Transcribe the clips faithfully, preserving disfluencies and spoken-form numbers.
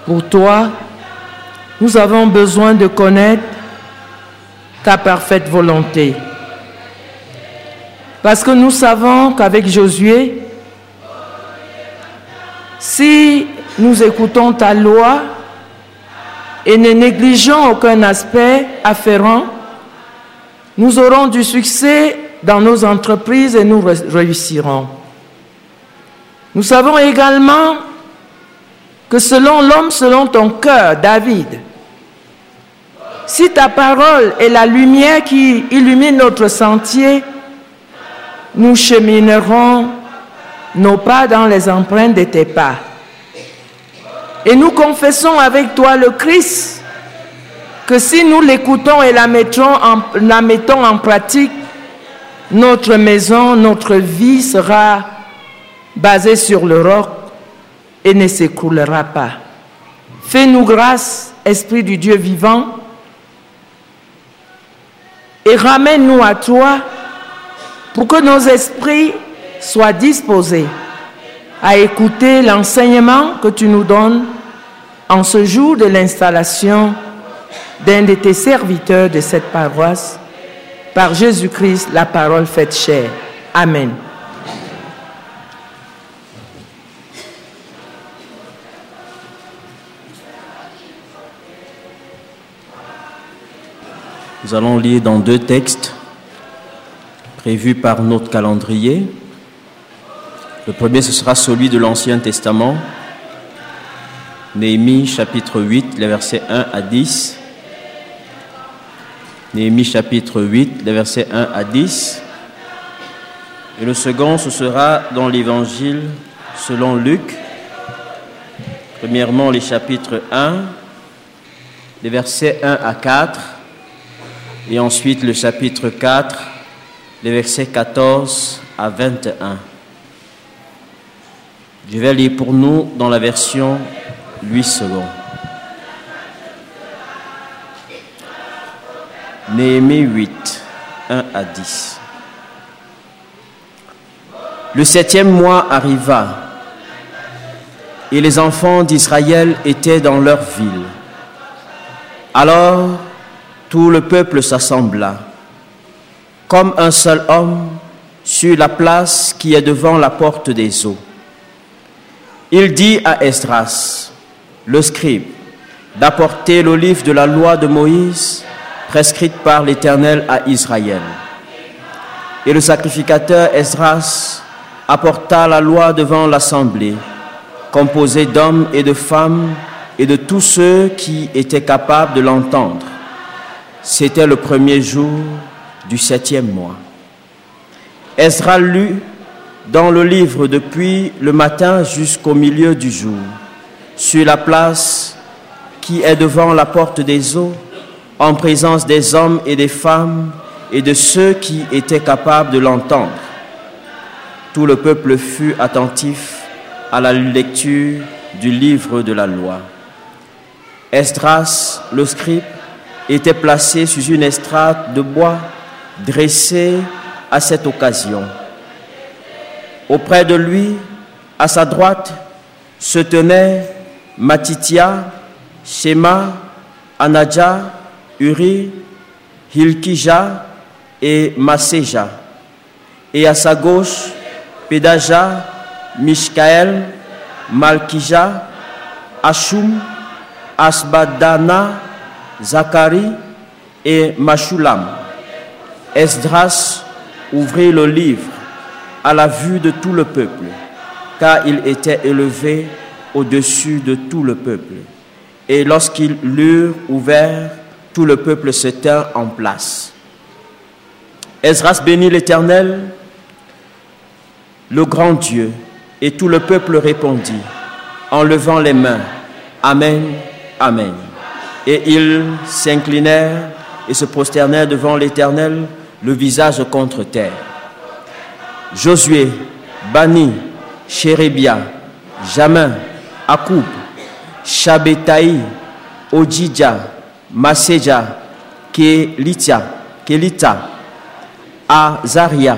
Pour toi, nous avons besoin de connaître ta parfaite volonté. Parce que nous savons qu'avec Josué, si nous écoutons ta loi et ne négligeons aucun aspect afférent, nous aurons du succès dans nos entreprises et nous réussirons. Nous savons également que selon l'homme, selon ton cœur, David, si ta parole est la lumière qui illumine notre sentier, nous cheminerons nos pas dans les empreintes de tes pas. Et nous confessons avec toi le Christ, que si nous l'écoutons et la mettons en, la mettons en pratique, notre maison, notre vie sera basée sur le roc et ne s'écroulera pas. Fais-nous grâce, Esprit du Dieu vivant, et ramène-nous à toi pour que nos esprits soient disposés à écouter l'enseignement que tu nous donnes en ce jour de l'installation d'un de tes serviteurs de cette paroisse, par Jésus-Christ, la parole faite chair. Amen. Nous allons lire dans deux textes prévus par notre calendrier. Le premier, ce sera celui de l'Ancien Testament, Néhémie chapitre huit, les versets un à dix. Néhémie chapitre huit, les versets un à dix. Et le second, ce sera dans l'Évangile selon Luc. Premièrement, les chapitres un, les versets un à quatre. Et ensuite, le chapitre quatre, les versets quatorze à vingt et un. Je vais lire pour nous dans la version Louis second. Néhémie huit, un à dix. Le septième mois arriva, et les enfants d'Israël étaient dans leur ville. Alors, tout le peuple s'assembla, comme un seul homme, sur la place qui est devant la porte des eaux. Il dit à Esdras, le scribe, d'apporter le livre de la loi de Moïse, prescrite par l'Éternel à Israël. Et le sacrificateur Esdras apporta la loi devant l'assemblée, composée d'hommes et de femmes et de tous ceux qui étaient capables de l'entendre. C'était le premier jour du septième mois. Esdras lut dans le livre depuis le matin jusqu'au milieu du jour, sur la place qui est devant la porte des eaux, en présence des hommes et des femmes et de ceux qui étaient capables de l'entendre. Tout le peuple fut attentif à la lecture du livre de la loi. Esdras, le scribe, était placé sous une estrade de bois dressée à cette occasion. Auprès de lui, à sa droite, se tenaient Matithia, Shema, Anadja, Uri, Hilkija et Maséja. Et à sa gauche, Pédaja, Mishkaël, Malkija, Ashum, Asbadana, Zacharie et Mashulam. Esdras ouvrit le livre à la vue de tout le peuple, car il était élevé au-dessus de tout le peuple. Et lorsqu'ils l'eurent ouvert, tout le peuple se tint en place. Esdras bénit l'Éternel, le grand Dieu, et tout le peuple répondit, en levant les mains, Amen, Amen. Et ils s'inclinèrent et se prosternèrent devant l'Éternel, le visage contre terre. Josué, Bani, Chérébia, Jamin, Akoub, Shabetaï, Odjidja, Maséja, Kelita, Kelita, Azaria,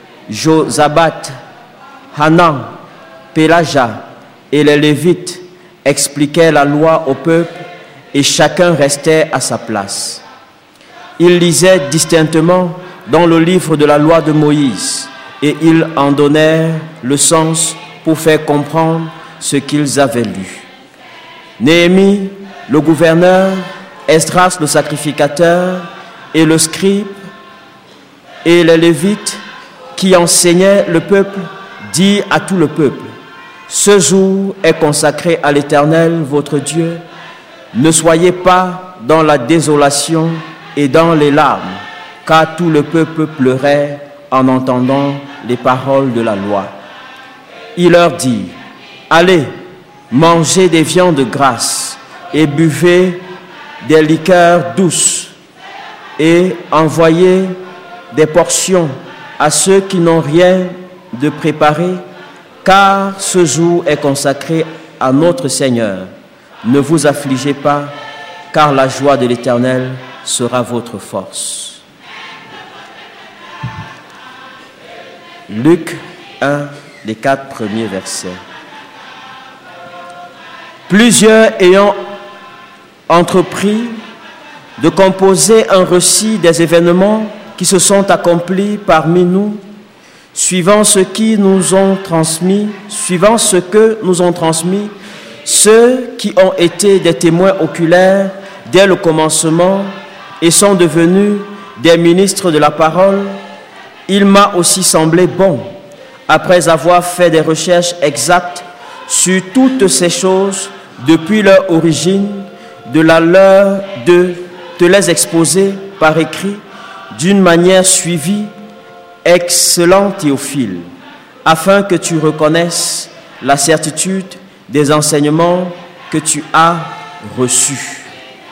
Josabat, Hanan, Pélaja et les Lévites expliquait la loi au peuple et chacun restait à sa place. Il lisait distinctement dans le livre de la loi de Moïse et ils en donnèrent le sens pour faire comprendre ce qu'ils avaient lu. Néhémie, le gouverneur, Esdras, le sacrificateur, et le scribe, et les Lévites qui enseignaient le peuple, dit à tout le peuple: ce jour est consacré à l'Éternel, votre Dieu. Ne soyez pas dans la désolation et dans les larmes, car tout le peuple pleurait en entendant les paroles de la loi. Il leur dit: allez, mangez des viandes grasses et buvez des liqueurs douces et envoyez des portions à ceux qui n'ont rien de préparé, car ce jour est consacré à notre Seigneur. Ne vous affligez pas, car la joie de l'Éternel sera votre force. Luc un, les quatre premiers versets. Plusieurs ayant entrepris de composer un récit des événements qui se sont accomplis parmi nous, suivant ce qui nous ont transmis, suivant ce que nous ont transmis ceux qui ont été des témoins oculaires dès le commencement et sont devenus des ministres de la parole, il m'a aussi semblé bon, après avoir fait des recherches exactes sur toutes ces choses depuis leur origine, de la leur de te les exposer par écrit d'une manière suivie, excellent Théophile, afin que tu reconnaisses la certitude des enseignements que tu as reçus.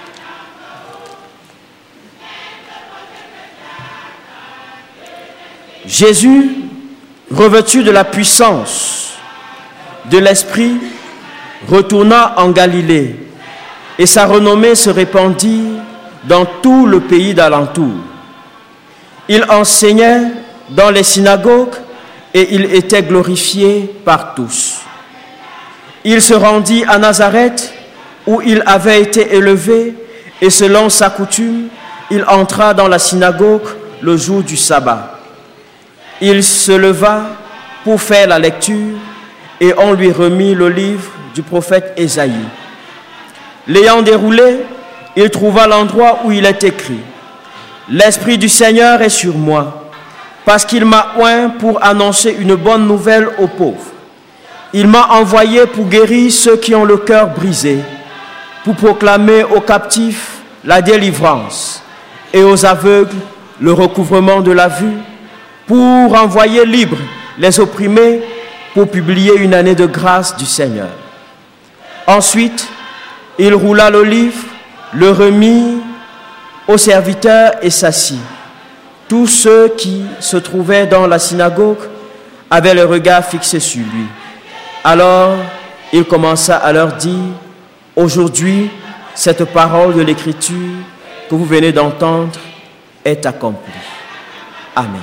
Jésus, revêtu de la puissance de l'Esprit, retourna en Galilée et sa renommée se répandit dans tout le pays d'alentour. Il enseignait dans les synagogues et il était glorifié par tous. Il se rendit à Nazareth où il avait été élevé et selon sa coutume, il entra dans la synagogue le jour du sabbat. Il se leva pour faire la lecture et on lui remit le livre du prophète Ésaïe. L'ayant déroulé, il trouva l'endroit où il est écrit: l'Esprit du Seigneur est sur moi, parce qu'il m'a oint pour annoncer une bonne nouvelle aux pauvres. Il m'a envoyé pour guérir ceux qui ont le cœur brisé, pour proclamer aux captifs la délivrance et aux aveugles le recouvrement de la vue, pour envoyer libres les opprimés, pour publier une année de grâce du Seigneur. Ensuite, il roula le livre, le remit aux serviteurs et s'assit. Tous ceux qui se trouvaient dans la synagogue avaient le regard fixé sur lui. Alors, il commença à leur dire: aujourd'hui, cette parole de l'Écriture que vous venez d'entendre est accomplie. Amen.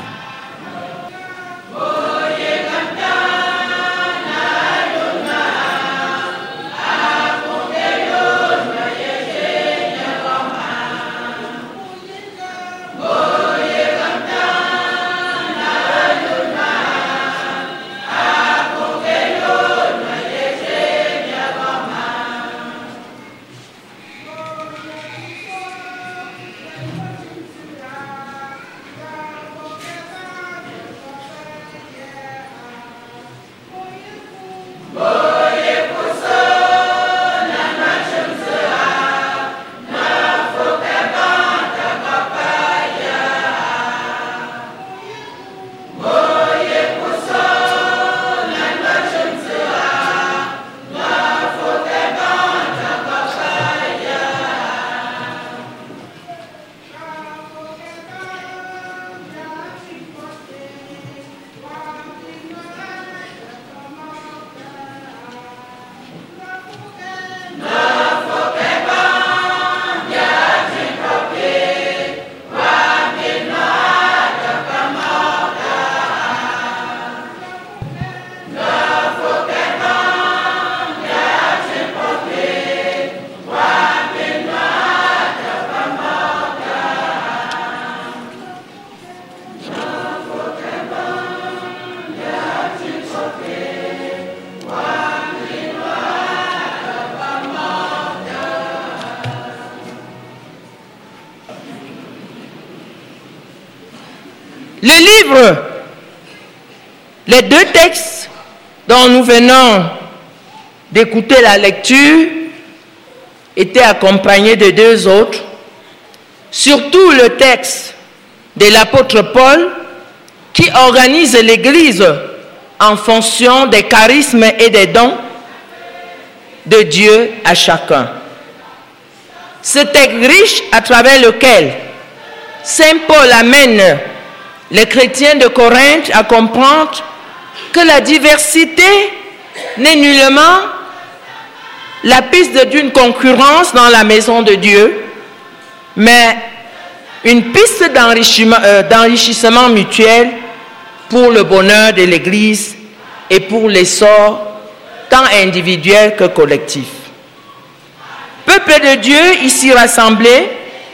Le livre, les deux textes dont nous venons d'écouter la lecture étaient accompagnés de deux autres, surtout le texte de l'apôtre Paul qui organise l'Église en fonction des charismes et des dons de Dieu à chacun. Ce texte riche à travers lequel Saint Paul amène les chrétiens de Corinthe à comprendre que la diversité n'est nullement la piste d'une concurrence dans la maison de Dieu, mais une piste d'enrichissement, euh, d'enrichissement mutuel pour le bonheur de l'Église et pour l'essor tant individuel que collectif. Peuple de Dieu ici rassemblé,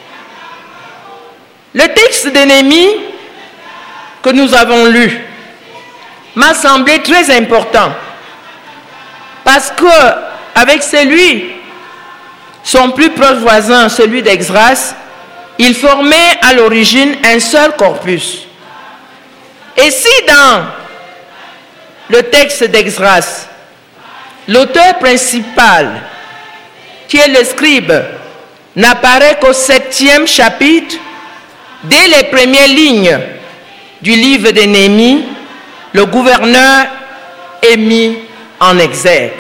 le texte de Néhémie que nous avons lu m'a semblé très important parce que avec celui, son plus proche voisin, celui d'Esdras, il formait à l'origine un seul corpus. Et si dans le texte d'Esdras, l'auteur principal, qui est le scribe, n'apparaît qu'au septième chapitre, dès les premières lignes du livre de Néhémie, le gouverneur est mis en exergue.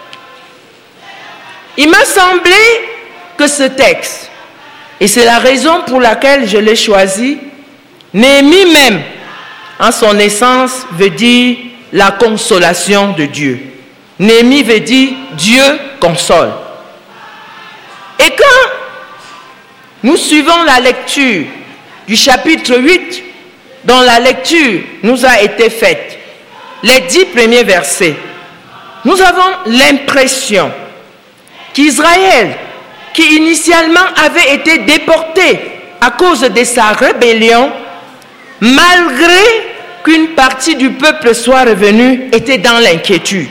Il m'a semblé que ce texte, et c'est la raison pour laquelle je l'ai choisi, Néhémie même, en son essence, veut dire la consolation de Dieu. Néhémie veut dire Dieu console. Et quand nous suivons la lecture du chapitre huit, dont la lecture nous a été faite, les dix premiers versets, nous avons l'impression qu'Israël, qui initialement avait été déporté à cause de sa rébellion, malgré qu'une partie du peuple soit revenue, était dans l'inquiétude.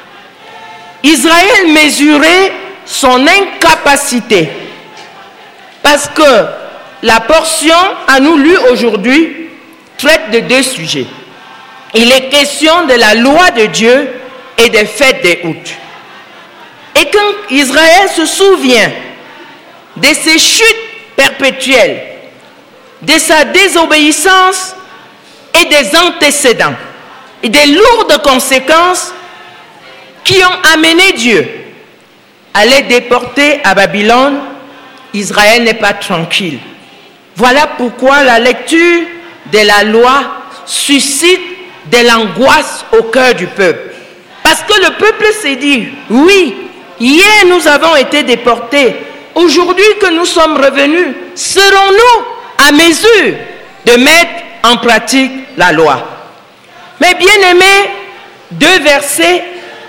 Israël mesurait son incapacité, parce que la portion à nous lue aujourd'hui traite de deux sujets. Il est question de la loi de Dieu et des fêtes des août. Et quand Israël se souvient de ses chutes perpétuelles, de sa désobéissance et des antécédents, et des lourdes conséquences qui ont amené Dieu à les déporter à Babylone, Israël n'est pas tranquille. Voilà pourquoi la lecture de la loi suscite de l'angoisse au cœur du peuple. Parce que le peuple s'est dit, oui, hier nous avons été déportés, aujourd'hui que nous sommes revenus, serons-nous à mesure de mettre en pratique la loi? Mais bien aimés, deux versets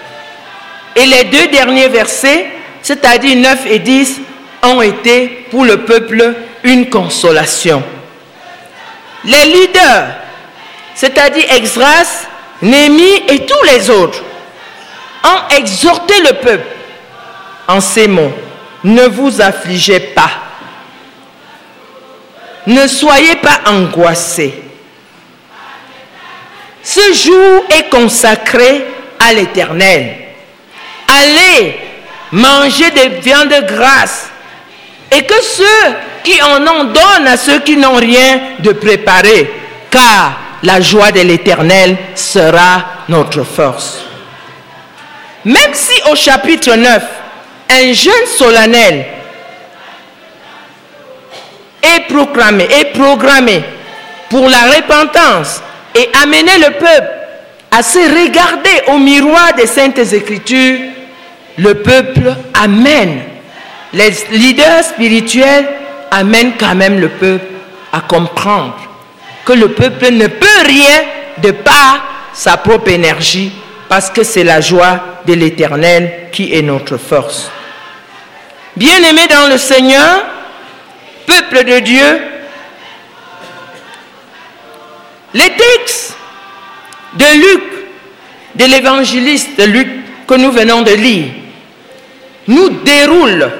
et les deux derniers versets, c'est-à-dire neuf et dix, ont été pour le peuple une consolation. Les leaders, c'est-à-dire Esdras, Néhémie et tous les autres, ont exhorté le peuple en ces mots: ne vous affligez pas, ne soyez pas angoissés. Ce jour est consacré à l'Éternel. Allez manger des viandes grasses, et que ceux qui en ont donnent à ceux qui n'ont rien de préparé, car la joie de l'Éternel sera notre force. Même si au chapitre neuf, un jeûne solennel est proclamé, est programmé pour la repentance et amener le peuple à se regarder au miroir des Saintes Écritures, le peuple amène, les leaders spirituels amènent quand même le peuple à comprendre que le peuple ne peut rien de par sa propre énergie, parce que c'est la joie de l'Éternel qui est notre force. Bien-aimés dans le Seigneur, peuple de Dieu, les textes de Luc, de l'évangéliste de Luc que nous venons de lire, nous déroulent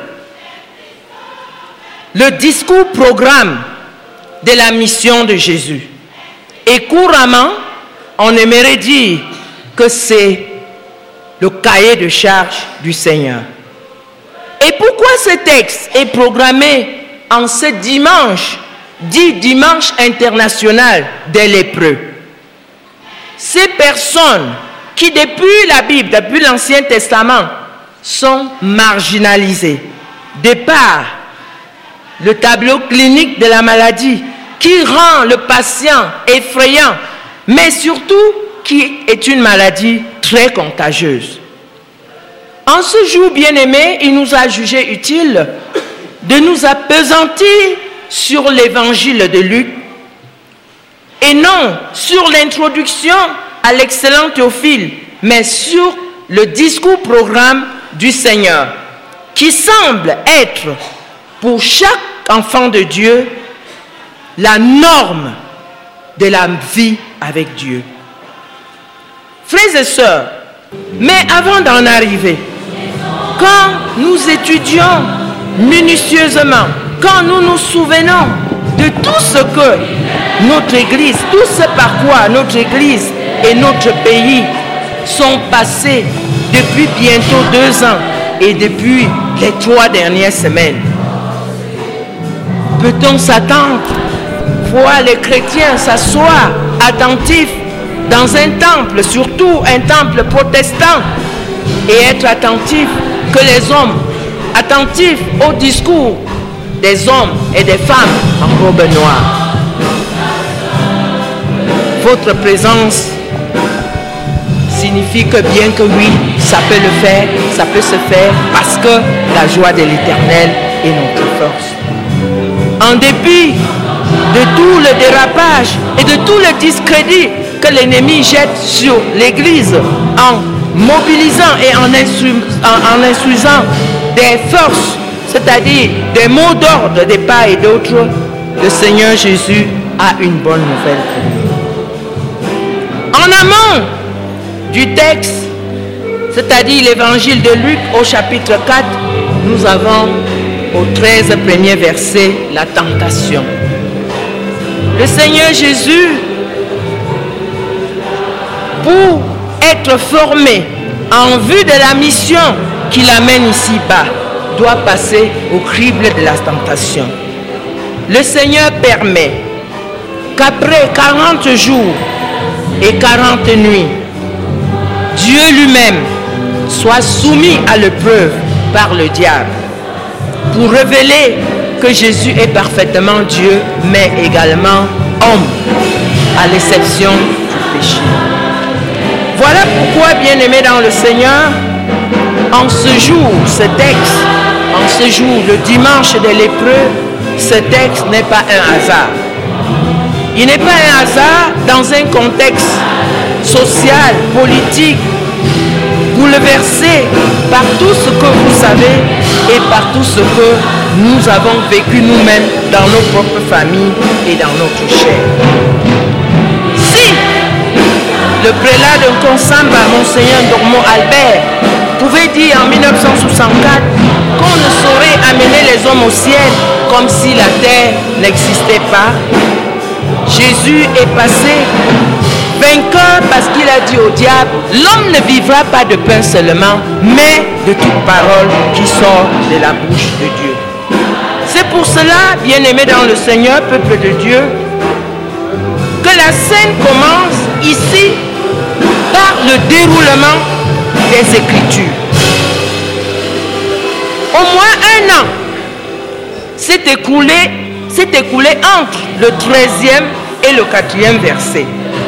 le discours programme de la mission de Jésus. Et couramment, on aimerait dire que c'est le cahier de charge du Seigneur. Et pourquoi ce texte est programmé en ce dimanche, dit dimanche international des lépreux? Ces personnes qui, depuis la Bible, depuis l'Ancien Testament, sont marginalisées, de par le tableau clinique de la maladie qui rend le patient effrayant, mais surtout qui est une maladie très contagieuse. En ce jour bien-aimé, il nous a jugé utile de nous appesantir sur l'évangile de Luc et non sur l'introduction à l'excellent Théophile, mais sur le discours-programme du Seigneur, qui semble être pour chaque enfant de Dieu la norme de la vie avec Dieu. Frères et sœurs, mais avant d'en arriver, quand nous étudions minutieusement, quand nous nous souvenons de tout ce que notre Église, tout ce par quoi notre Église et notre pays sont passés depuis bientôt deux ans et depuis les trois dernières semaines, peut-on s'attendre, voir les chrétiens s'asseoir attentifs dans un temple, surtout un temple protestant, et être attentifs que les hommes, attentifs au discours des hommes et des femmes en robe noire? Votre présence signifie que bien que oui, ça peut le faire, ça peut se faire parce que la joie de l'Éternel est notre force. En dépit de tout le dérapage et de tout le discrédit que l'ennemi jette sur l'Église en mobilisant et en, instru en, en instruisant des forces, c'est-à-dire des mots d'ordre de part et d'autre, le Seigneur Jésus a une bonne nouvelle pour nous. En amont du texte, c'est-à-dire l'évangile de Luc au chapitre quatre, nous avons au treize premier verset la tentation. Le Seigneur Jésus, pour être formé en vue de la mission qu'il amène ici-bas, doit passer au crible de la tentation. Le Seigneur permet qu'après quarante jours et quarante nuits, Dieu lui-même soit soumis à l'épreuve par le diable pour révéler que Jésus est parfaitement Dieu, mais également homme, à l'exception du péché. Voilà pourquoi, bien-aimés dans le Seigneur, en ce jour, ce texte, en ce jour, le dimanche des lépreux, ce texte n'est pas un hasard. Il n'est pas un hasard dans un contexte social, politique, bouleversé par tout ce que vous savez et par tout ce que nous avons vécu nous-mêmes dans nos propres familles et dans notre chair. Si le prélat de Consamba, Monseigneur Dormont Albert, pouvait dire en mille neuf cent soixante-quatre qu'on ne saurait amener les hommes au ciel comme si la terre n'existait pas, Jésus est passé vainqueur parce qu'il a dit au diable, l'homme ne vivra pas de pain seulement, mais de toute parole qui sort de la bouche de Dieu. C'est pour cela, bien-aimés dans le Seigneur, peuple de Dieu, que la scène commence ici par le déroulement des Écritures. Au moins un an s'est écoulé, s'est écoulé entre le treizième et le quatrième verset.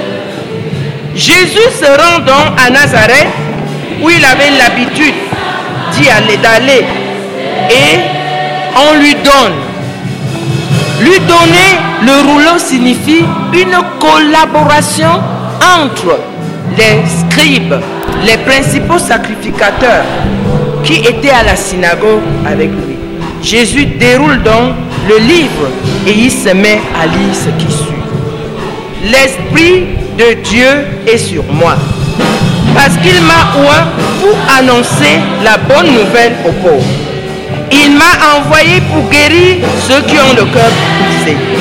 Jésus se rend donc à Nazareth, où il avait l'habitude d'y aller, d'aller, et on lui donne. Lui donner le rouleau signifie une collaboration entre les scribes, les principaux sacrificateurs qui étaient à la synagogue avec lui. Jésus déroule donc le livre et il se met à lire ce qui suit. L'Esprit de Dieu est sur moi, parce qu'il m'a oint pour annoncer la bonne nouvelle aux pauvres. Il m'a envoyé pour guérir ceux qui ont le cœur brisé,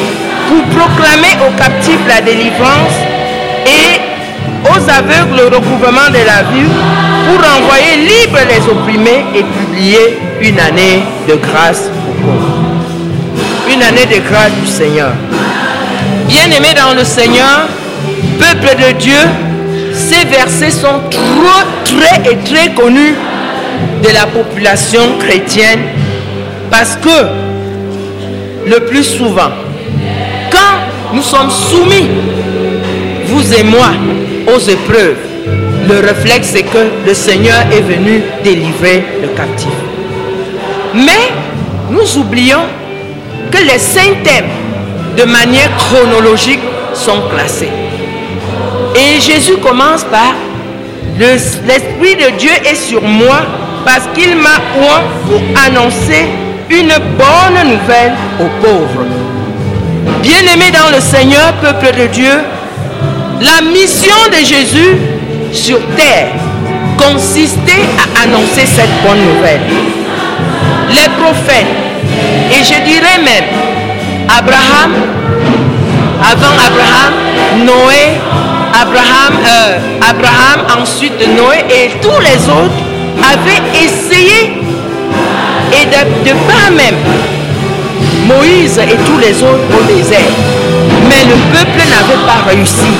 pour proclamer aux captifs la délivrance et aux aveugles le recouvrement de la vue, pour renvoyer libres les opprimés et publier une année de grâce aux pauvres. Une année de grâce du Seigneur. Bien-aimés dans le Seigneur, peuple de Dieu, ces versets sont trop, très et très connus de la population chrétienne parce que le plus souvent, quand nous sommes soumis, vous et moi, aux épreuves, le réflexe c'est que le Seigneur est venu délivrer le captif. Mais nous oublions que les cinq thèmes de manière chronologique sont classés. Et Jésus commence par l'Esprit de Dieu est sur moi parce qu'il m'a oint pour annoncer une bonne nouvelle aux pauvres. Bien-aimés dans le Seigneur, peuple de Dieu, la mission de Jésus sur terre consistait à annoncer cette bonne nouvelle. Les prophètes, et je dirais même Abraham, avant Abraham, Noé, Abraham, euh, Abraham, ensuite Noé et tous les autres avaient essayé, et de, de part même Moïse et tous les autres au désert, mais le peuple n'avait pas réussi.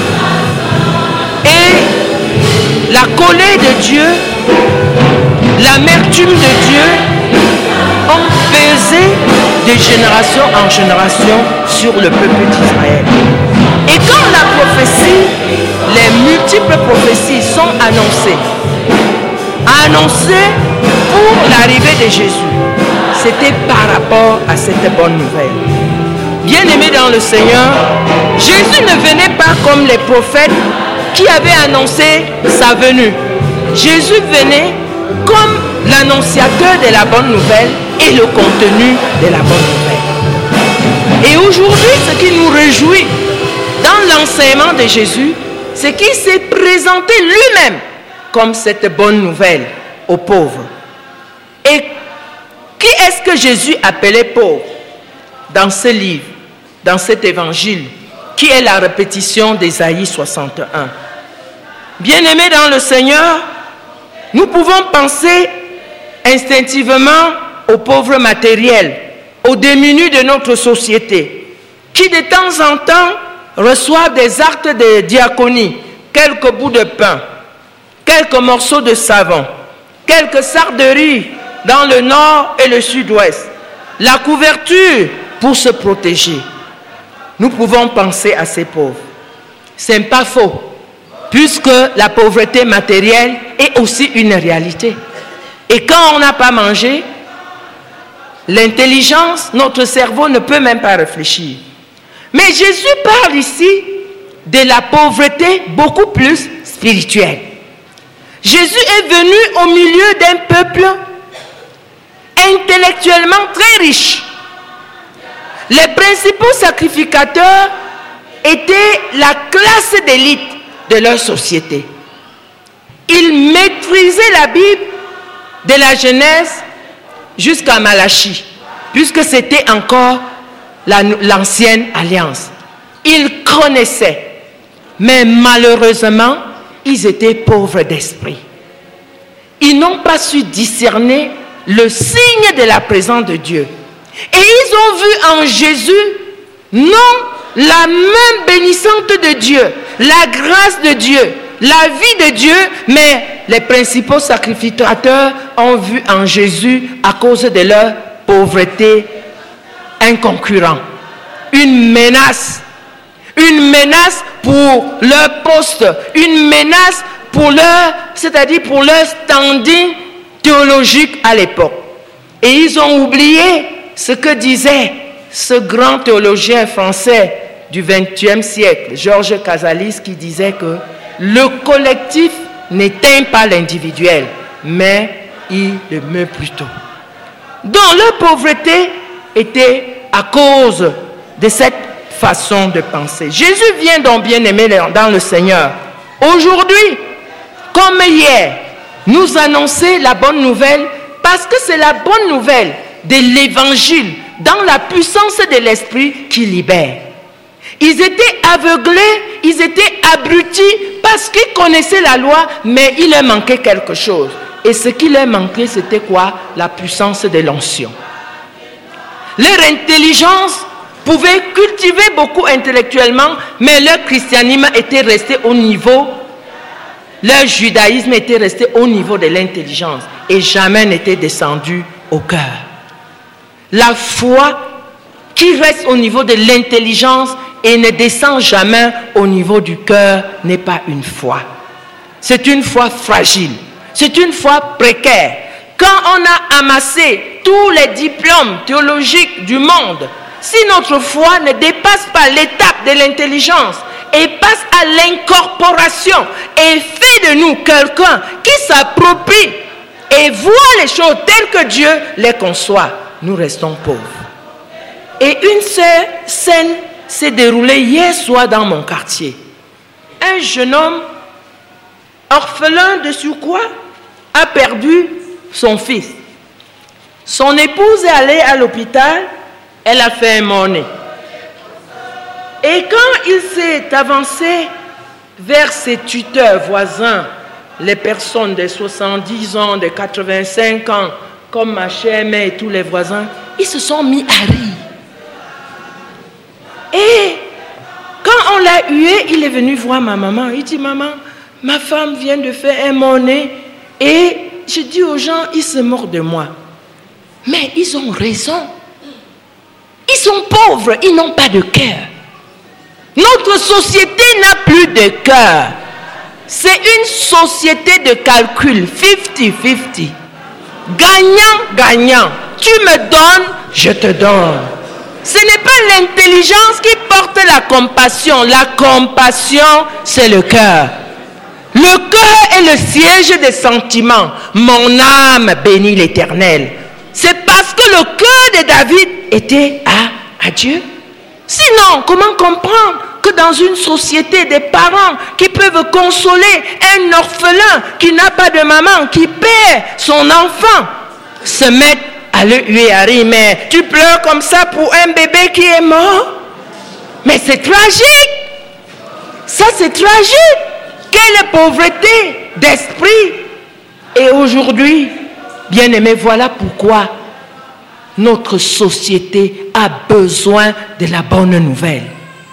Et la colère de Dieu, l'amertume de Dieu ont pesé de génération en génération sur le peuple d'Israël. Et quand la prophétie, les multiples prophéties sont annoncées, annoncées pour l'arrivée de Jésus, c'était par rapport à cette bonne nouvelle. Bien-aimés dans le Seigneur, Jésus ne venait pas comme les prophètes qui avaient annoncé sa venue. Jésus venait comme l'annonciateur de la bonne nouvelle et le contenu de la bonne nouvelle. Et aujourd'hui, ce qui nous réjouit dans l'enseignement de Jésus, c'est qu'il s'est présenté lui-même comme cette bonne nouvelle aux pauvres. Et qui est-ce que Jésus appelait pauvre dans ce livre, dans cet évangile, qui est la répétition d'Ésaïe soixante et un? Bien-aimés dans le Seigneur, nous pouvons penser instinctivement aux pauvres matériels, aux démunis de notre société, qui de temps en temps reçoivent des actes de diaconie, quelques bouts de pain, quelques morceaux de savon, quelques sardes de riz dans le nord et le sud-ouest, la couverture pour se protéger. Nous pouvons penser à ces pauvres. Ce n'est pas faux, puisque la pauvreté matérielle est aussi une réalité. Et quand on n'a pas mangé, l'intelligence, notre cerveau ne peut même pas réfléchir. Mais Jésus parle ici de la pauvreté beaucoup plus spirituelle. Jésus est venu au milieu d'un peuple intellectuellement très riche. Les principaux sacrificateurs étaient la classe d'élite de leur société. Ils maîtrisaient la Bible de la Genèse jusqu'à Malachie, puisque c'était encore la, l'ancienne alliance. Ils connaissaient, mais malheureusement, ils étaient pauvres d'esprit. Ils n'ont pas su discerner le signe de la présence de Dieu. Et ils ont vu en Jésus, non la main bénissante de Dieu, la grâce de Dieu, la vie de Dieu, mais les principaux sacrificateurs ont vu en Jésus, à cause de leur pauvreté, un concurrent, une menace, une menace pour leur poste, une menace pour leur, c'est-à-dire pour leur standing théologique à l'époque. Et ils ont oublié ce que disait ce grand théologien français du vingtième siècle, Georges Casalis, qui disait que le collectif n'éteint pas l'individuel, mais il le meut plutôt. Donc leur pauvreté était à cause de cette façon de penser. Jésus vient donc, bien aimé dans le Seigneur, aujourd'hui, comme hier, nous annoncer la bonne nouvelle, parce que c'est la bonne nouvelle de l'évangile, dans la puissance de l'esprit qui libère. Ils étaient aveuglés, ils étaient abrutis parce qu'ils connaissaient la loi, mais il leur manquait quelque chose. Et ce qui leur manquait, c'était quoi? La puissance de l'onction. Leur intelligence pouvait cultiver beaucoup intellectuellement, mais leur christianisme était resté au niveau, leur judaïsme était resté au niveau de l'intelligence et jamais n'était descendu au cœur. La foi qui reste au niveau de l'intelligence et ne descend jamais au niveau du cœur n'est pas une foi. C'est une foi fragile, c'est une foi précaire. Quand on a amassé tous les diplômes théologiques du monde, si notre foi ne dépasse pas l'étape de l'intelligence et passe à l'incorporation et fait de nous quelqu'un qui s'approprie et voit les choses telles que Dieu les conçoit, nous restons pauvres. Et une seule scène s'est déroulée hier soir dans mon quartier. Un jeune homme, orphelin de surcroît, a perdu son fils. Son épouse est allée à l'hôpital, elle a fait un mort-né. Et quand il s'est avancé vers ses tuteurs voisins, les personnes de soixante-dix ans, de quatre-vingt-cinq ans, comme ma chère mère et tous les voisins, ils se sont mis à rire. Et quand on l'a hué, il est venu voir ma maman. Il dit, maman, ma femme vient de faire un mort-né et je dis aux gens, ils se moquent de moi. Mais ils ont raison. Ils sont pauvres, ils n'ont pas de cœur. Notre société n'a plus de cœur. C'est une société de calcul, cinquante cinquante. Gagnant, gagnant. Tu me donnes, je te donne. Ce n'est pas l'intelligence qui porte la compassion. La compassion, c'est le cœur. Le cœur est le siège des sentiments. Mon âme bénit l'Éternel. C'est parce que le cœur de David était à, à Dieu. Sinon, comment comprendre que dans une société, des parents qui peuvent consoler un orphelin qui n'a pas de maman, qui perd son enfant, se mettent à le huer à rire, mais tu pleures comme ça pour un bébé qui est mort? Mais c'est tragique. Ça, c'est tragique. Quelle pauvreté d'esprit. Et aujourd'hui, bien-aimés, voilà pourquoi notre société a besoin de la bonne nouvelle.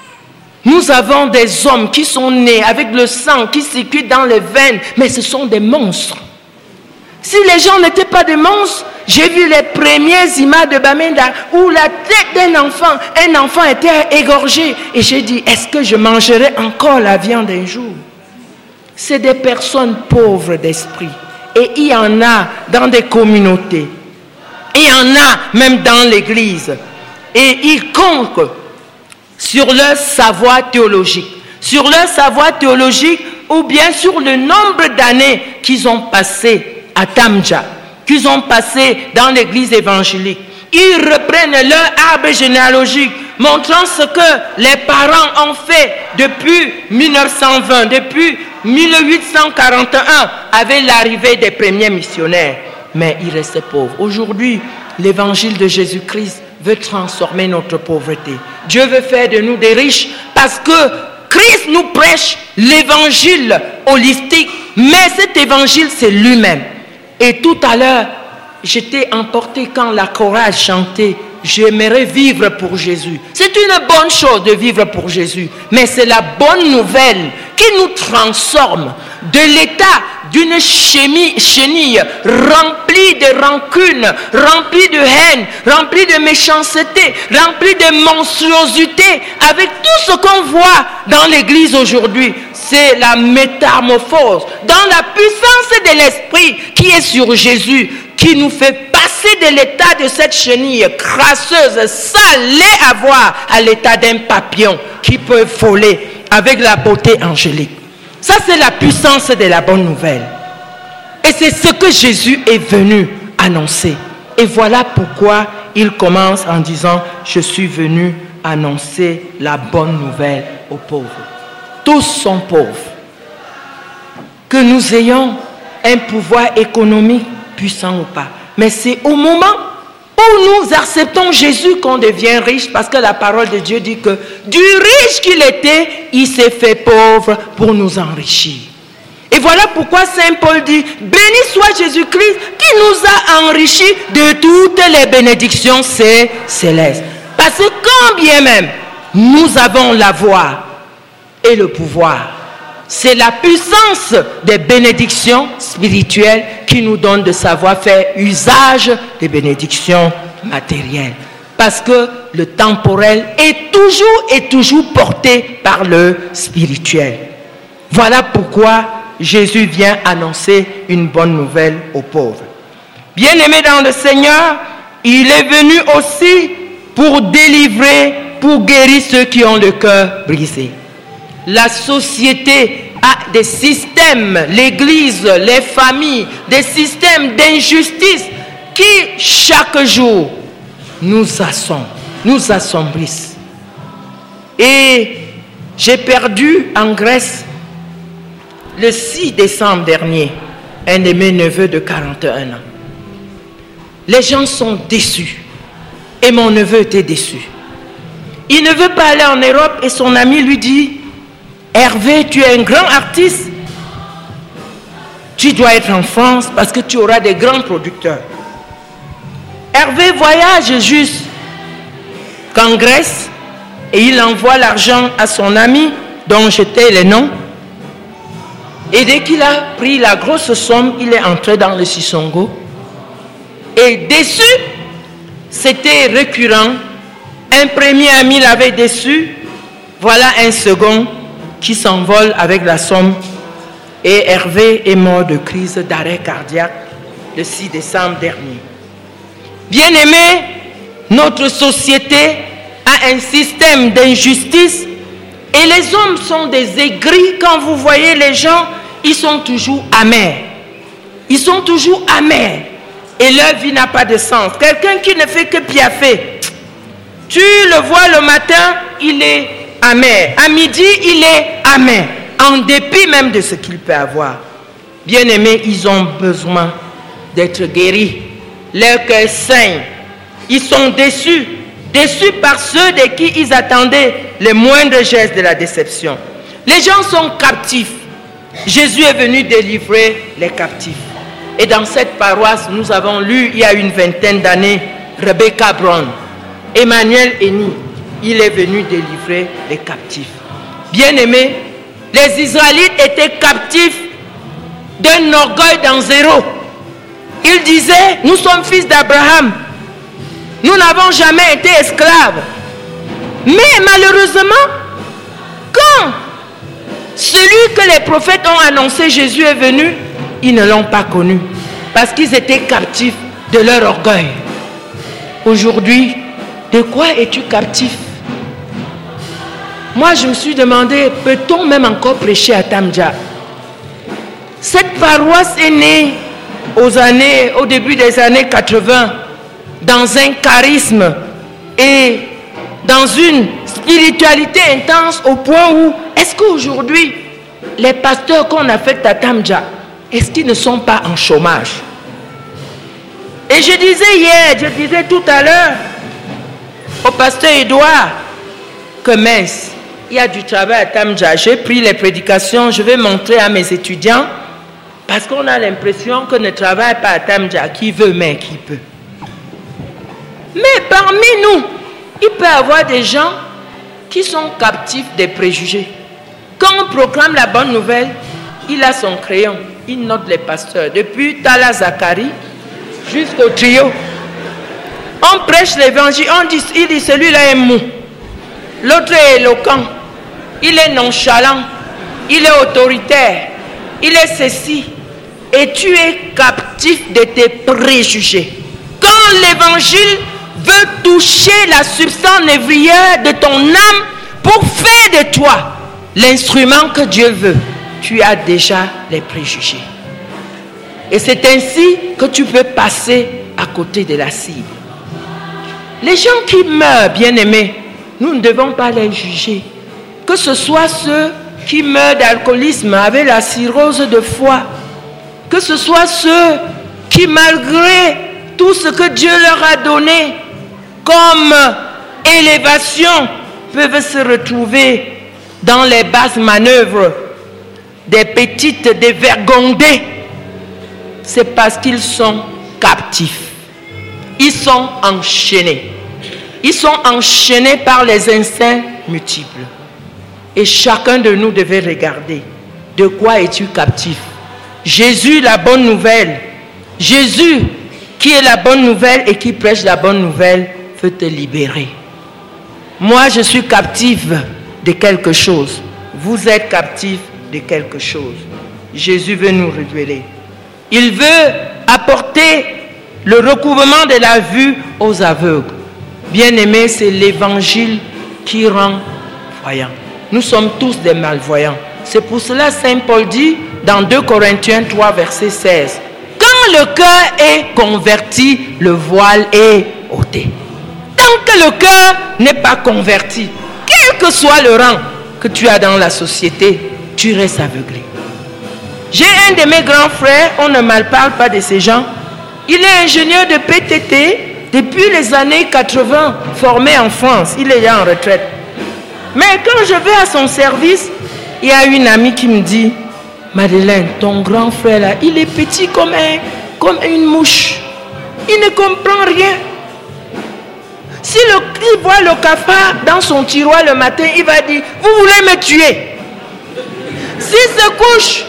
Nous avons des hommes qui sont nés avec le sang qui circule dans les veines, mais ce sont des monstres. Si les gens n'étaient pas des monstres, j'ai vu les premières images de Bamenda où la tête d'un enfant, un enfant était égorgé. Et j'ai dit, est-ce que je mangerai encore la viande un jour? C'est des personnes pauvres d'esprit. Et il y en a dans des communautés. Il y en a même dans l'église. Et ils comptent sur leur savoir théologique. Sur leur savoir théologique ou bien sur le nombre d'années qu'ils ont passé à Tamja, qu'ils ont passé dans l'église évangélique. Ils reprennent leur arbre généalogique, montrant ce que les parents ont fait depuis mille neuf cent vingt, depuis mille huit cent quarante et un, avec l'arrivée des premiers missionnaires. Mais ils restaient pauvres. Aujourd'hui, l'évangile de Jésus-Christ veut transformer notre pauvreté. Dieu veut faire de nous des riches parce que Christ nous prêche l'évangile holistique, mais cet évangile, c'est lui-même. Et tout à l'heure, j'étais emporté quand la chorale chantait « J'aimerais vivre pour Jésus ». C'est une bonne chose de vivre pour Jésus, mais c'est la bonne nouvelle qui nous transforme de l'état d'une chenille remplie de rancune, remplie de haine, remplie de méchanceté, remplie de monstruosité, avec tout ce qu'on voit dans l'église aujourd'hui. C'est la métamorphose dans la puissance de l'esprit qui est sur Jésus, qui nous fait passer de l'état de cette chenille crasseuse, salée à voir, à l'état d'un papillon qui peut voler avec la beauté angélique. Ça, c'est la puissance de la bonne nouvelle. Et c'est ce que Jésus est venu annoncer. Et voilà pourquoi il commence en disant « Je suis venu annoncer la bonne nouvelle aux pauvres ». Tous sont pauvres. Que nous ayons un pouvoir économique puissant ou pas. Mais c'est au moment où nous acceptons Jésus qu'on devient riche, parce que la parole de Dieu dit que du riche qu'il était, il s'est fait pauvre pour nous enrichir. Et voilà pourquoi Saint Paul dit, béni soit Jésus-Christ qui nous a enrichis de toutes les bénédictions célestes. Parce que quand bien même nous avons la voix et le pouvoir, c'est la puissance des bénédictions spirituelles qui nous donne de savoir faire usage des bénédictions matérielles. Parce que le temporel est toujours et toujours porté par le spirituel. Voilà pourquoi Jésus vient annoncer une bonne nouvelle aux pauvres. Bien-aimés dans le Seigneur, il est venu aussi pour délivrer, pour guérir ceux qui ont le cœur brisé. La société a des systèmes, l'Église, les familles, des systèmes d'injustice qui, chaque jour, nous assombrent, nous assombrissent. Et j'ai perdu en Grèce, le six décembre dernier, un de mes neveux de quarante et un ans. Les gens sont déçus. Et mon neveu était déçu. Il ne veut pas aller en Europe et son ami lui dit, Hervé, tu es un grand artiste. Tu dois être en France parce que tu auras des grands producteurs. Hervé voyage juste qu'en Grèce et il envoie l'argent à son ami dont je tais les noms. Et dès qu'il a pris la grosse somme, il est entré dans le Sissongo. Et déçu, c'était récurrent. Un premier ami l'avait déçu. Voilà un second qui s'envole avec la somme. Et Hervé est mort de crise d'arrêt cardiaque le six décembre dernier. Bien-aimés, notre société a un système d'injustice et les hommes sont des aigris. Quand vous voyez les gens, ils sont toujours amers. Ils sont toujours amers. Et leur vie n'a pas de sens. Quelqu'un qui ne fait que piaffer, tu le vois le matin, il est amer. À midi, il est amer. En dépit même de ce qu'il peut avoir. Bien-aimés, ils ont besoin d'être guéris. Leur cœur saigne. Ils sont déçus. Déçus par ceux de qui ils attendaient les moindres gestes de la déception. Les gens sont captifs. Jésus est venu délivrer les captifs. Et dans cette paroisse, nous avons lu il y a une vingtaine d'années, Rebecca Brown, Emmanuel Eni, il est venu délivrer les captifs. Bien-aimés, les Israélites étaient captifs d'un orgueil dans zéro. Ils disaient, nous sommes fils d'Abraham. Nous n'avons jamais été esclaves. Mais malheureusement, quand celui que les prophètes ont annoncé, Jésus est venu, ils ne l'ont pas connu. Parce qu'ils étaient captifs de leur orgueil. Aujourd'hui, de quoi es-tu captif? Moi, je me suis demandé, peut-on même encore prêcher à Tamja? Cette paroisse est née aux années, au début des années quatre-vingt, dans un charisme et dans une spiritualité intense au point où, est-ce qu'aujourd'hui, les pasteurs qu'on a fait à Tamja, est-ce qu'ils ne sont pas en chômage? Et je disais hier, je disais tout à l'heure au pasteur Édouard que mince, il y a du travail à Tamja. J'ai pris les prédications, je vais montrer à mes étudiants parce qu'on a l'impression qu'on ne travaille pas à Tamja. Qui veut, mais qui peut. Mais parmi nous, il peut y avoir des gens qui sont captifs des préjugés. Quand on proclame la bonne nouvelle, il a son crayon, il note les pasteurs. Depuis Tala Zakari jusqu'au trio. On prêche l'évangile, on dit, il dit celui-là est mou. L'autre est éloquent. Il est nonchalant. Il est autoritaire. Il est ceci. Et tu es captif de tes préjugés. Quand l'évangile veut toucher la substance névrière de ton âme pour faire de toi l'instrument que Dieu veut, tu as déjà les préjugés. Et c'est ainsi que tu peux passer à côté de la cible. Les gens qui meurent, bien-aimés, nous ne devons pas les juger. Que ce soit ceux qui meurent d'alcoolisme avec la cirrhose de foie, que ce soit ceux qui, malgré tout ce que Dieu leur a donné comme élévation peuvent se retrouver dans les basses manœuvres des petites dévergondées, c'est parce qu'ils sont captifs. Ils sont enchaînés. Ils sont enchaînés par les instincts multiples. Et chacun de nous devait regarder. De quoi es-tu captif? Jésus, la bonne nouvelle. Jésus, qui est la bonne nouvelle et qui prêche la bonne nouvelle, veut te libérer. Moi, je suis captive de quelque chose. Vous êtes captifs de quelque chose. Jésus veut nous révéler. Il veut apporter le recouvrement de la vue aux aveugles. Bien-aimés, c'est l'évangile qui rend voyant. Nous sommes tous des malvoyants. C'est pour cela Saint Paul dit dans deux Corinthiens trois, verset seize, quand le cœur est converti, le voile est ôté. Tant que le cœur n'est pas converti, quel que soit le rang que tu as dans la société, tu restes aveuglé. J'ai un de mes grands frères, on ne mal parle pas de ces gens. Il est ingénieur de P T T depuis les années quatre-vingts, formé en France. Il est déjà en retraite. Mais quand je vais à son service, il y a une amie qui me dit, Madeleine, ton grand frère là, il est petit comme, un, comme une mouche. Il ne comprend rien. Si le, il voit le cafard dans son tiroir le matin, il va dire, vous voulez me tuer. S'il se couche,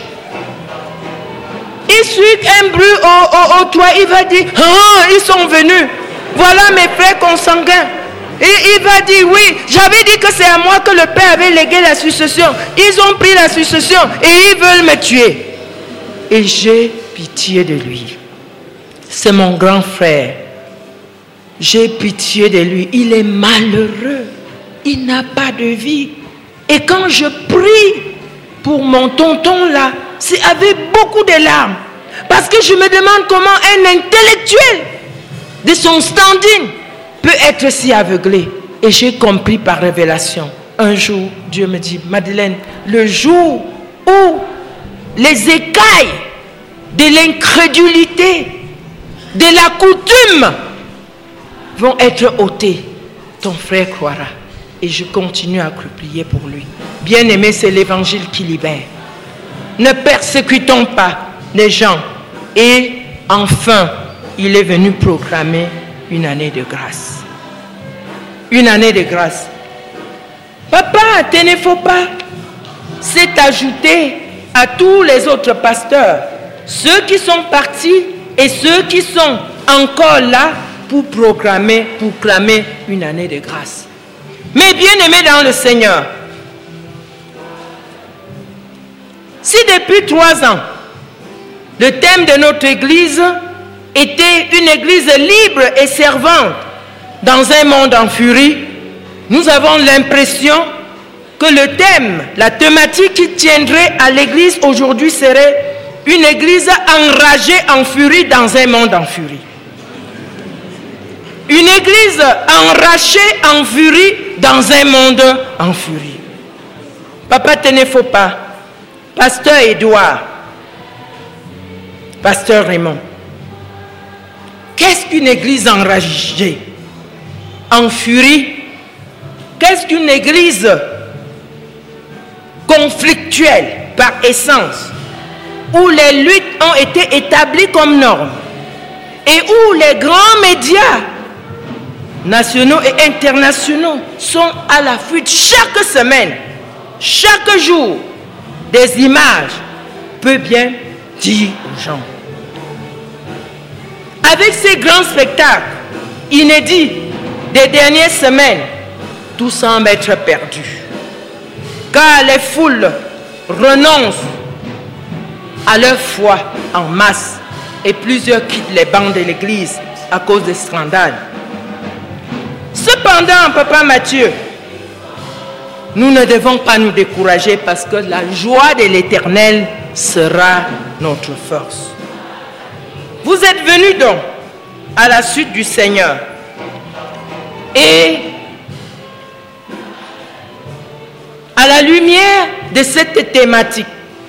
il suit un bruit au, au, au toit, il va dire, ah, ils sont venus. Voilà mes frères consanguins. Et il va dire, oui, j'avais dit que c'est à moi que le père avait légué la succession. Ils ont pris la succession et ils veulent me tuer. Et j'ai pitié de lui. C'est mon grand frère. J'ai pitié de lui. Il est malheureux. Il n'a pas de vie. Et quand je prie pour mon tonton là, c'est avec beaucoup de larmes. Parce que je me demande comment un intellectuel de son standing peut être si aveuglé. Et j'ai compris par révélation. Un jour, Dieu me dit, Madeleine, le jour où les écailles de l'incrédulité, de la coutume vont être ôtées, ton frère croira. Et je continue à prier pour lui. Bien-aimé, c'est l'évangile qui libère. Ne persécutons pas les gens. Et enfin, il est venu proclamer une année de grâce. Une année de grâce. Papa Ténéphopa s'est ajouté à tous les autres pasteurs, ceux qui sont partis et ceux qui sont encore là pour proclamer, pour clamer une année de grâce. Mais bien-aimés dans le Seigneur, si depuis trois ans, le thème de notre église était une église libre et servante dans un monde en furie, nous avons l'impression que le thème, la thématique qui tiendrait à l'église aujourd'hui serait une église enragée en furie dans un monde en furie. Une église enragée en furie dans un monde en furie. Papa Ténéphopa, Pasteur Édouard, Pasteur Raymond, qu'est-ce qu'une église enragée, en furie? Qu'est-ce qu'une église conflictuelle par essence, où les luttes ont été établies comme normes et où les grands médias nationaux et internationaux sont à la fuite chaque semaine, chaque jour, des images peut bien dire aux gens. Avec ces grands spectacles inédits des dernières semaines, tout semble être perdu. Car les foules renoncent à leur foi en masse et plusieurs quittent les bancs de l'église à cause des scandales. Cependant, Papa Mathieu, nous ne devons pas nous décourager parce que la joie de l'Éternel sera notre force. Vous êtes venus donc à la suite du Seigneur et à la lumière de cette thématique,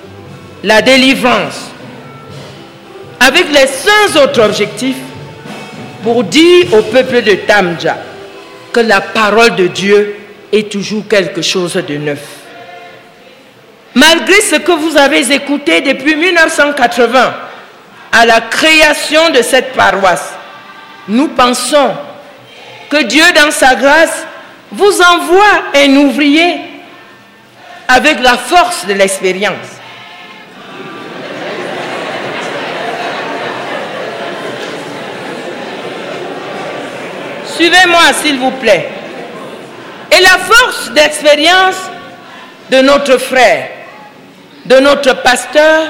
la délivrance, avec les cinq autres objectifs, pour dire au peuple de Tamja que la parole de Dieu est toujours quelque chose de neuf. Malgré ce que vous avez écouté depuis mille neuf cent quatre-vingts à la création de cette paroisse, nous pensons que Dieu, dans sa grâce, vous envoie un ouvrier avec la force de l'expérience. Suivez-moi, s'il vous plaît. Et la force d'expérience de notre frère, de notre pasteur,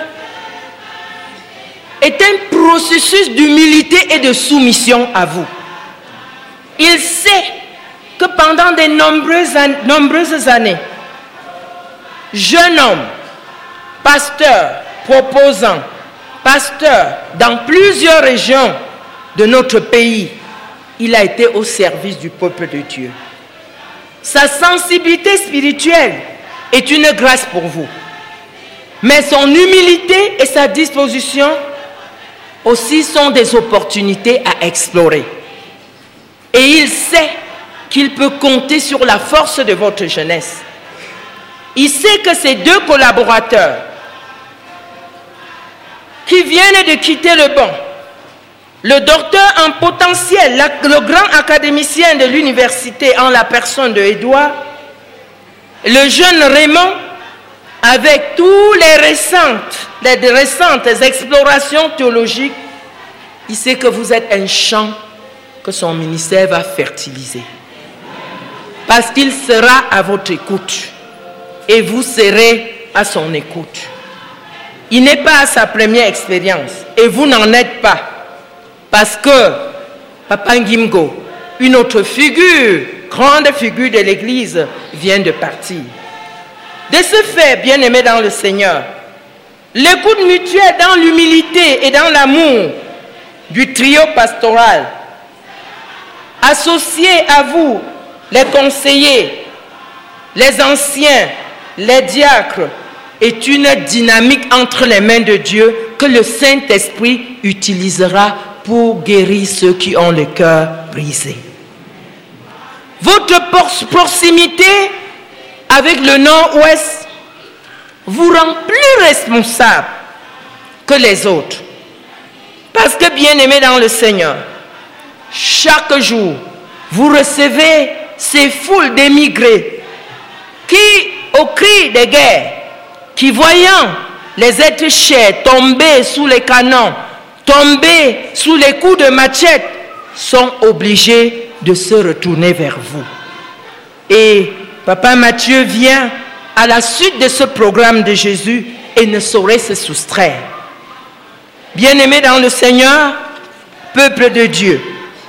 est un processus d'humilité et de soumission à vous. Il sait que pendant de nombreuses, nombreuses années, jeune homme, pasteur, proposant, pasteur dans plusieurs régions de notre pays, il a été au service du peuple de Dieu. Sa sensibilité spirituelle est une grâce pour vous. Mais son humilité et sa disposition aussi sont des opportunités à explorer. Et il sait qu'il peut compter sur la force de votre jeunesse. Il sait que ces deux collaborateurs qui viennent de quitter le banc, le docteur en potentiel, le grand académicien de l'université en la personne de Édouard, le jeune Raymond, avec toutes les récentes, les récentes explorations théologiques, il sait que vous êtes un champ que son ministère va fertiliser. Parce qu'il sera à votre écoute et vous serez à son écoute. Il n'est pas à sa première expérience et vous n'en êtes pas. Parce que Papa Ngimgo, une autre figure, grande figure de l'Église, vient de partir. De ce fait, bien-aimés dans le Seigneur, l'écoute mutuelle dans l'humilité et dans l'amour du trio pastoral, associé à vous, les conseillers, les anciens, les diacres, est une dynamique entre les mains de Dieu que le Saint-Esprit utilisera pour guérir ceux qui ont le cœur brisé. Votre proximité avec le Nord-Ouest vous rend plus responsable que les autres. Parce que, bien-aimés dans le Seigneur, chaque jour, vous recevez ces foules d'émigrés qui, au cri des guerres, qui voyant les êtres chers tomber sous les canons, tomber sous les coups de machette, sont obligés de se retourner vers vous. Et Papa Mathieu vient à la suite de ce programme de Jésus et ne saurait se soustraire. Bien-aimés dans le Seigneur, peuple de Dieu,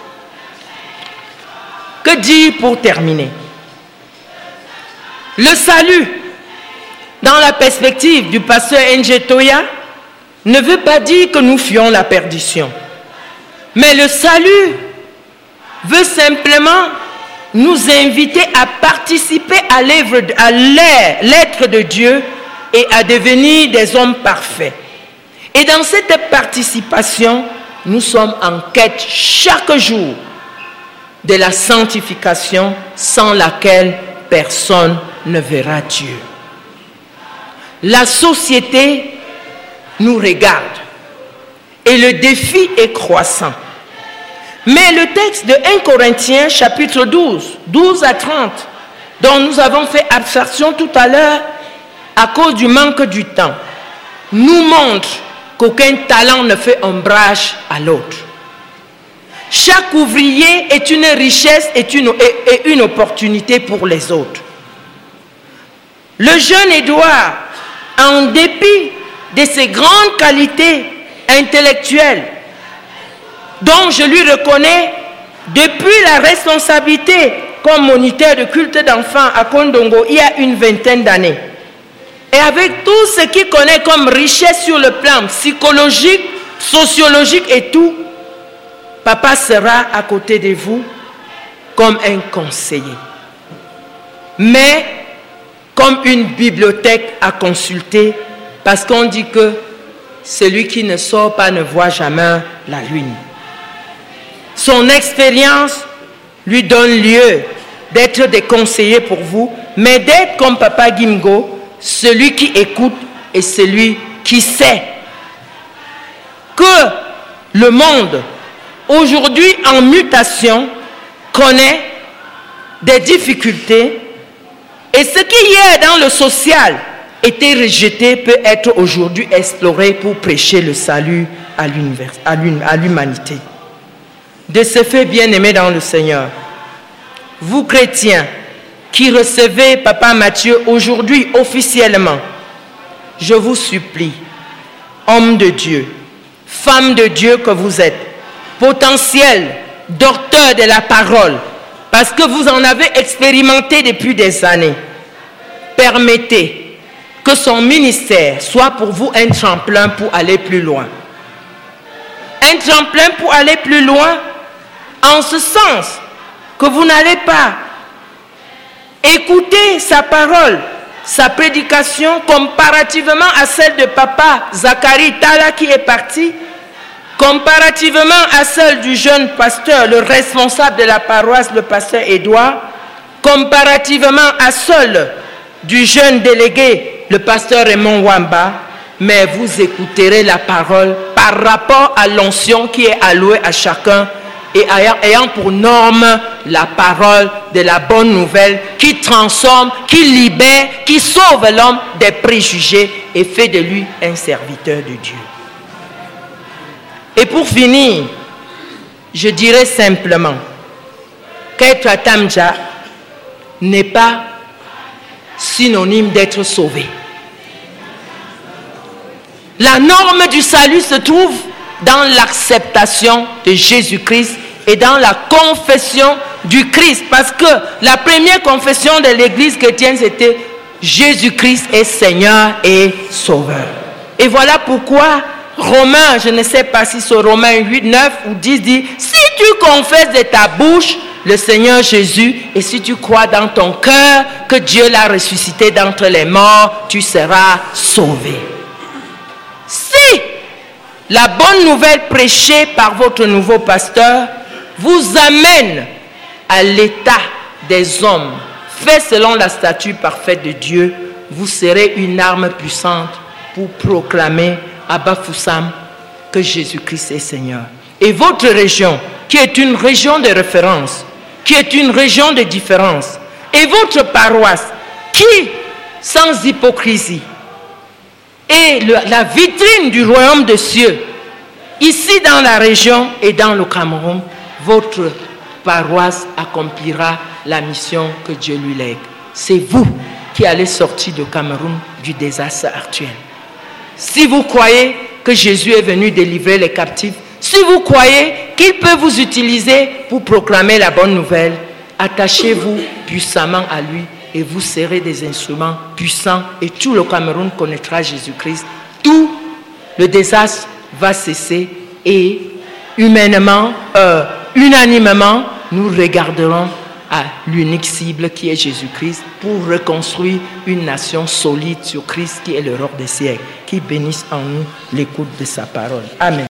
que dire pour terminer? Le salut, dans la perspective du pasteur N G Toya, ne veut pas dire que nous fuyons la perdition. Mais le salut veut simplement nous inviter à participer à l'œuvre, à l'être de Dieu et à devenir des hommes parfaits. Et dans cette participation, nous sommes en quête chaque jour de la sanctification sans laquelle personne ne verra Dieu. La société nous regarde et le défi est croissant. Mais le texte de premier Corinthiens chapitre douze, douze à trente, dont nous avons fait abstraction tout à l'heure à cause du manque du temps, nous montre qu'aucun talent ne fait ombrage à l'autre. Chaque ouvrier est une richesse et une, et une opportunité pour les autres. Le jeune Édouard, en dépit de ses grandes qualités intellectuelles, dont je lui reconnais depuis la responsabilité comme moniteur de culte d'enfants à Kondongo il y a une vingtaine d'années, et avec tout ce qu'il connaît comme richesse sur le plan psychologique, sociologique et tout, Papa sera à côté de vous comme un conseiller, mais comme une bibliothèque à consulter, parce qu'on dit que celui qui ne sort pas ne voit jamais la lune. son expérience lui donne lieu d'être des conseillers pour vous, mais d'être comme Papa Gimgo, celui qui écoute et celui qui sait que le monde, aujourd'hui en mutation, connaît des difficultés, et ce qui hier dans le social était rejeté peut être aujourd'hui exploré pour prêcher le salut à l'humanité. De ce fait, bien-aimés dans le Seigneur, vous chrétiens qui recevez Papa Mathieu aujourd'hui officiellement, je vous supplie, homme de Dieu, femme de Dieu que vous êtes, potentiel docteur de la parole, parce que vous en avez expérimenté depuis des années, permettez que son ministère soit pour vous un tremplin pour aller plus loin. Un tremplin pour aller plus loin, en ce sens que vous n'allez pas écouter sa parole, sa prédication comparativement à celle de Papa Zacharie Tala qui est parti, comparativement à celle du jeune pasteur, le responsable de la paroisse, le pasteur Édouard, comparativement à celle du jeune délégué, le pasteur Raymond Wamba, mais vous écouterez la parole par rapport à l'onction qui est allouée à chacun et ayant pour norme la parole de la bonne nouvelle qui transforme, qui libère, qui sauve l'homme des préjugés et fait de lui un serviteur de Dieu. Et pour finir, je dirais simplement qu'être à Tamja n'est pas synonyme d'être sauvé. La norme du salut se trouve dans l'acceptation de Jésus-Christ et dans la confession du Christ. Parce que la première confession de l'Église chrétienne, c'était Jésus-Christ est Seigneur et Sauveur. Et voilà pourquoi Romains, je ne sais pas si c'est Romains huit, neuf ou dix, dit, si tu confesses de ta bouche le Seigneur Jésus et si tu crois dans ton cœur que Dieu l'a ressuscité d'entre les morts, tu seras sauvé. Si la bonne nouvelle prêchée par votre nouveau pasteur vous amène à l'état des hommes, fait selon la statue parfaite de Dieu, vous serez une arme puissante pour proclamer à Bafoussam que Jésus-Christ est Seigneur. Et votre région, qui est une région de référence, qui est une région de différence, et votre paroisse, qui, sans hypocrisie, est le, la vitrine du royaume des cieux, ici dans la région et dans le Cameroun, votre paroisse accomplira la mission que Dieu lui lègue. C'est vous qui allez sortir du Cameroun du désastre actuel. Si vous croyez que Jésus est venu délivrer les captifs, si vous croyez qu'il peut vous utiliser pour proclamer la bonne nouvelle, attachez-vous puissamment à lui et vous serez des instruments puissants et tout le Cameroun connaîtra Jésus-Christ. Tout le désastre va cesser et humainement, euh, unanimement, nous regarderons à l'unique cible qui est Jésus-Christ pour reconstruire une nation solide sur Christ qui est le roi des siècles, qui bénisse en nous l'écoute de sa parole. Amen.